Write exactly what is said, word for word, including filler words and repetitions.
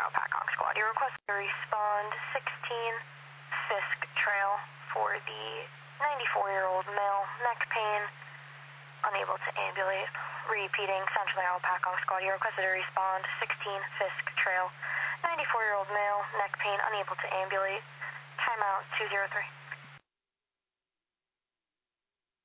Pacong Squad. You requested to respond sixteen Fisk Trail for the ninety-four-year-old male, neck pain, unable to ambulate. Repeating, Central Iowa Pacong Squad. You requested to respond sixteen Fisk Trail, ninety-four-year-old male, neck pain, unable to ambulate. Timeout two zero three.